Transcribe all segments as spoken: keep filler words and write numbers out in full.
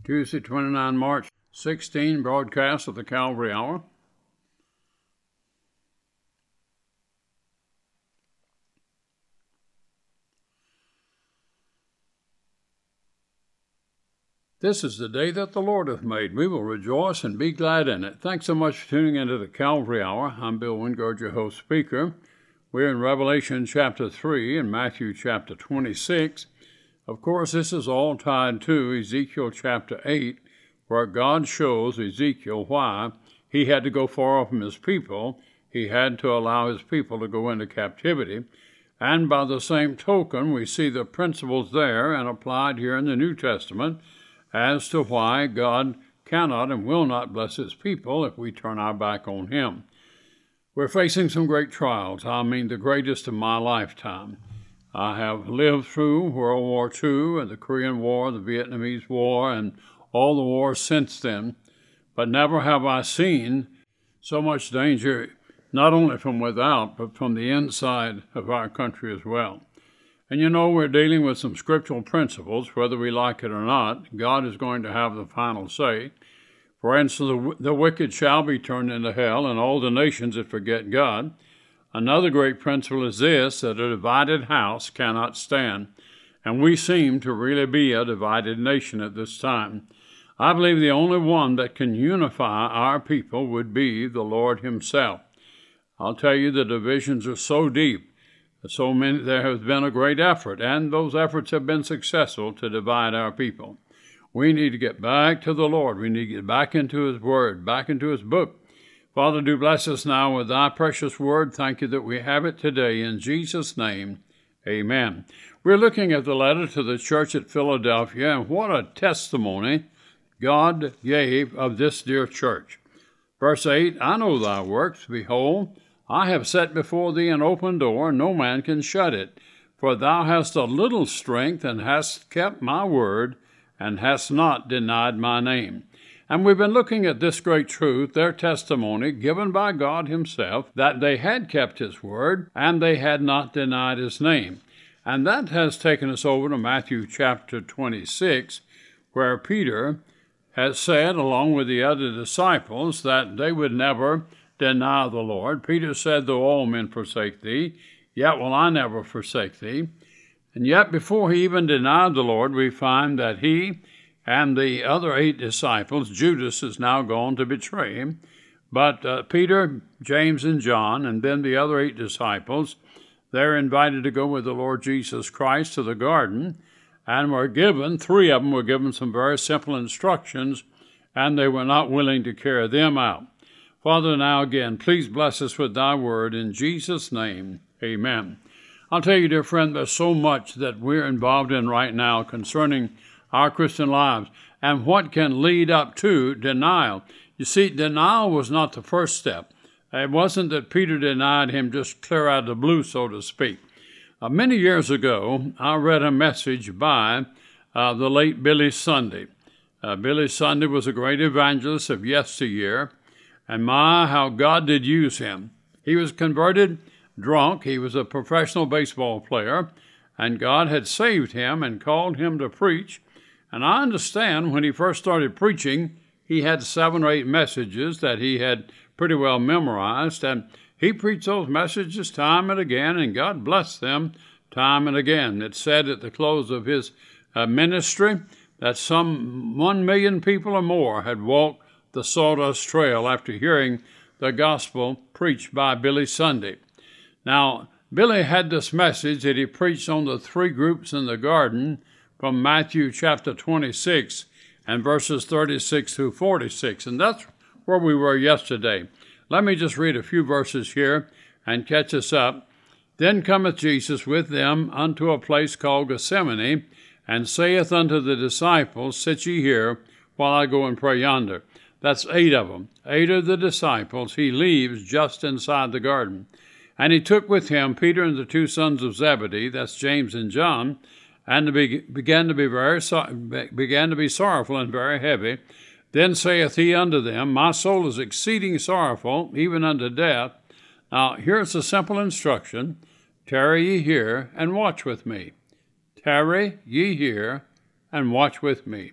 Tuesday, the twenty-ninth of March, sixteen, broadcast of the Calvary Hour. This is the day that the Lord hath made. We will rejoice and be glad in it. Thanks so much for tuning into the Calvary Hour. I'm Bill Wingard, your host speaker. We're in Revelation chapter three and Matthew chapter twenty-six. Of course, this is all tied to Ezekiel chapter eight, where God shows Ezekiel why he had to go far from his people. He had to allow his people to go into captivity. And by the same token, we see the principles there and applied here in the New Testament as to why God cannot and will not bless his people if we turn our back on him. We're facing some great trials, I mean the greatest of my lifetime. I have lived through World War Two and the Korean War, the Vietnamese War, and all the wars since then, but never have I seen so much danger, not only from without, but from the inside of our country as well. And you know, we're dealing with some scriptural principles, whether we like it or not. God is going to have the final say. For instance, the wicked shall be turned into hell, and all the nations that forget God. Another great principle is this, that a divided house cannot stand. And we seem to really be a divided nation at this time. I believe the only one that can unify our people would be the Lord himself. I'll tell you, the divisions are so deep. So many, there has been a great effort, and those efforts have been successful to divide our people. We need to get back to the Lord. We need to get back into his word, back into his book. Father, do bless us now with thy precious word. Thank you that we have it today. In Jesus' name, amen. We're looking at the letter to the church at Philadelphia, and what a testimony God gave of this dear church. Verse eight, I know thy works. Behold, I have set before thee an open door, no man can shut it. For thou hast a little strength, and hast kept my word, and hast not denied my name. And we've been looking at this great truth, their testimony given by God himself, that they had kept his word, and they had not denied his name. And that has taken us over to Matthew chapter twenty-six, where Peter has said, along with the other disciples, that they would never deny the Lord. Peter said, though all men forsake thee, yet will I never forsake thee. And yet before he even denied the Lord, we find that he and the other eight disciples, Judas is now gone to betray him, but uh, Peter, James, and John, and then the other eight disciples, they're invited to go with the Lord Jesus Christ to the garden, and were given, three of them were given some very simple instructions, and they were not willing to carry them out. Father, now again, please bless us with thy word. In Jesus' name, amen. I'll tell you, dear friend, there's so much that we're involved in right now concerning our Christian lives and what can lead up to denial. You see, denial was not the first step. It wasn't that Peter denied him just clear out of the blue, so to speak. Uh, many years ago, I read a message by uh, the late Billy Sunday. Uh, Billy Sunday was a great evangelist of yesteryear. And my, how God did use him. He was converted drunk. He was a professional baseball player, and God had saved him and called him to preach. And I understand when he first started preaching, he had seven or eight messages that he had pretty well memorized, and he preached those messages time and again, and God blessed them time and again. It said at the close of his uh, ministry that some one million people or more had walked the Sawdust Trail after hearing the gospel preached by Billy Sunday. Now, Billy had this message that he preached on the three groups in the garden from Matthew chapter twenty-six and verses thirty-six through forty-six, and that's where we were yesterday. Let me just read a few verses here and catch us up. Then cometh Jesus with them unto a place called Gethsemane, and saith unto the disciples, Sit ye here, while I go and pray yonder. That's eight of them. Eight of the disciples he leaves just inside the garden. And he took with him Peter and the two sons of Zebedee, that's James and John, and be, began to be very began to be sorrowful and very heavy. Then saith he unto them, My soul is exceeding sorrowful, even unto death. Now here's a simple instruction. Tarry ye here, and watch with me. Tarry ye here, and watch with me.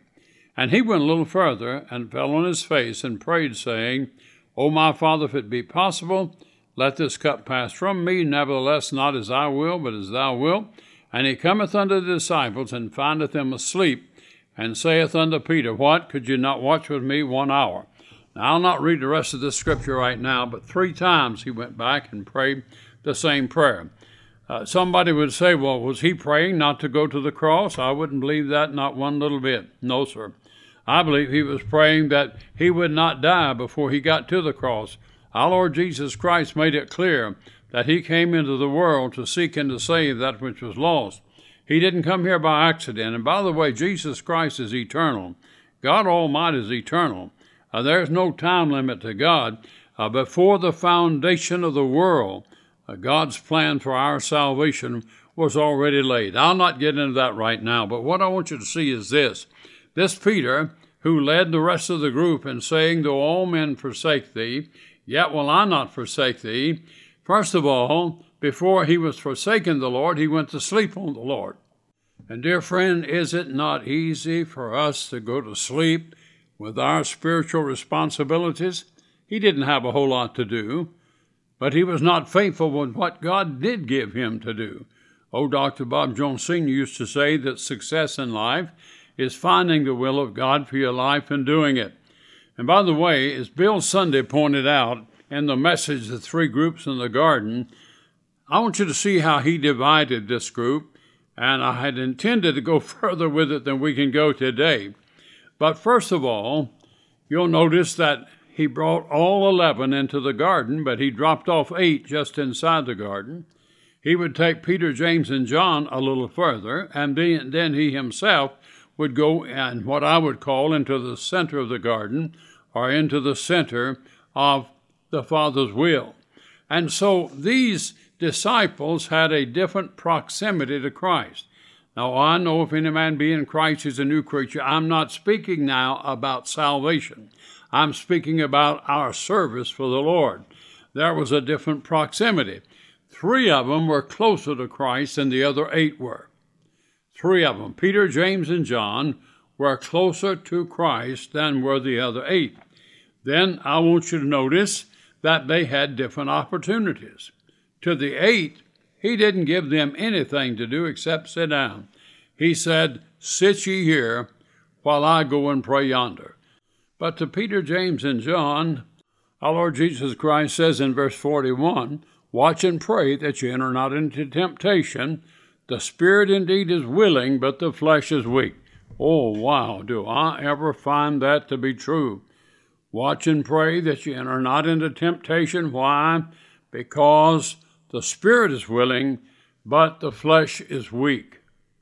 And he went a little further and fell on his face and prayed, saying, O my Father, if it be possible, let this cup pass from me. Nevertheless, not as I will, but as thou wilt. And he cometh unto the disciples, and findeth them asleep, and saith unto Peter, What? Could you not watch with me one hour? Now, I'll not read the rest of this scripture right now, but three times he went back and prayed the same prayer. Uh, somebody would say, well, was he praying not to go to the cross? I wouldn't believe that, not one little bit. No, sir. I believe he was praying that he would not die before he got to the cross. Our Lord Jesus Christ made it clear that he came into the world to seek and to save that which was lost. He didn't come here by accident. And by the way, Jesus Christ is eternal. God Almighty is eternal. Uh, there's no time limit to God. Uh, before the foundation of the world, uh, God's plan for our salvation was already laid. I'll not get into that right now, but what I want you to see is this. This Peter, who led the rest of the group in saying, Though all men forsake thee, yet will I not forsake thee. First of all, before he was forsaking the Lord, he went to sleep on the Lord. And dear friend, is it not easy for us to go to sleep with our spiritual responsibilities? He didn't have a whole lot to do, but he was not faithful with what God did give him to do. Oh, Doctor Bob Jones Senior used to say that success in life is finding the will of God for your life and doing it. And by the way, as Bill Sunday pointed out in the message, The Three Groups in the Garden, I want you to see how he divided this group, and I had intended to go further with it than we can go today. But first of all, you'll notice that he brought all eleven into the garden, but he dropped off eight just inside the garden. He would take Peter, James, and John a little further, and then he himself would go and what I would call into the center of the garden, or into the center of the Father's will. And so these disciples had a different proximity to Christ. Now, I know if any man be in Christ, he's a new creature. I'm not speaking now about salvation. I'm speaking about our service for the Lord. There was a different proximity. Three of them were closer to Christ than the other eight were. Three of them, Peter, James, and John, were closer to Christ than were the other eight. Then I want you to notice that they had different opportunities. To the eight, he didn't give them anything to do except sit down. He said, Sit ye here while I go and pray yonder. But to Peter, James, and John, our Lord Jesus Christ says in verse forty-one, Watch and pray that you enter not into temptation. The spirit indeed is willing, but the flesh is weak. Oh, wow, do I ever find that to be true. Watch and pray that you enter not into temptation. Why? Because the spirit is willing, but the flesh is weak.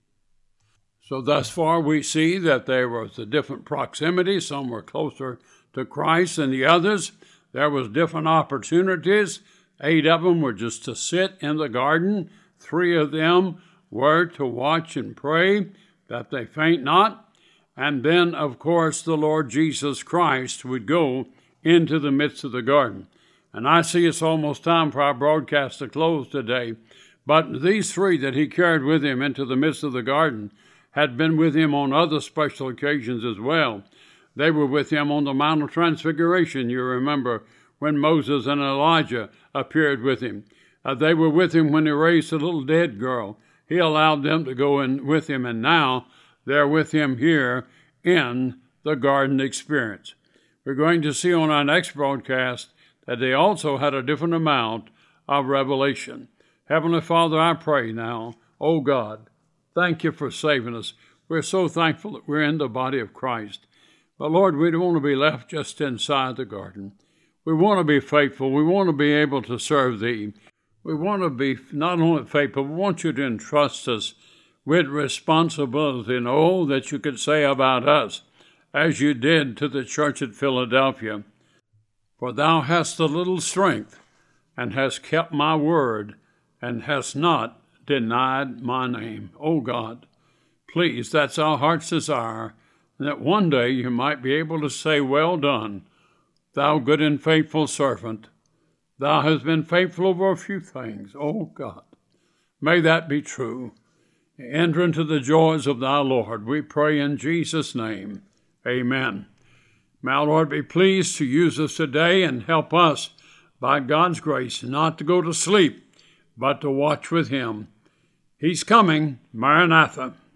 So thus far we see that there was a different proximity. Some were closer to Christ than the others. There was different opportunities. Eight of them were just to sit in the garden. Three of them were to watch and pray that they faint not. And then, of course, the Lord Jesus Christ would go into the midst of the garden. And I see it's almost time for our broadcast to close today. But these three that he carried with him into the midst of the garden had been with him on other special occasions as well. They were with him on the Mount of Transfiguration, you remember, when Moses and Elijah appeared with him. Uh, they were with him when he raised the little dead girl. He allowed them to go in with him, and now they're with him here in the garden experience. We're going to see on our next broadcast that they also had a different amount of revelation. Heavenly Father, I pray now, oh God, thank you for saving us. We're so thankful that we're in the body of Christ. But Lord, we don't want to be left just inside the garden. We want to be faithful. We want to be able to serve Thee. We want to be not only faithful, we want you to entrust us with responsibility, and all that you could say about us, as you did to the church at Philadelphia. For thou hast a little strength, and hast kept my word, and hast not denied my name. Oh God, please, that's our heart's desire, that one day you might be able to say, Well done, thou good and faithful servant. Thou hast been faithful over a few things. Oh God, may that be true. Enter into the joys of thy Lord, we pray in Jesus' name. Amen. May our Lord be pleased to use us today and help us, by God's grace, not to go to sleep, but to watch with Him. He's coming. Maranatha.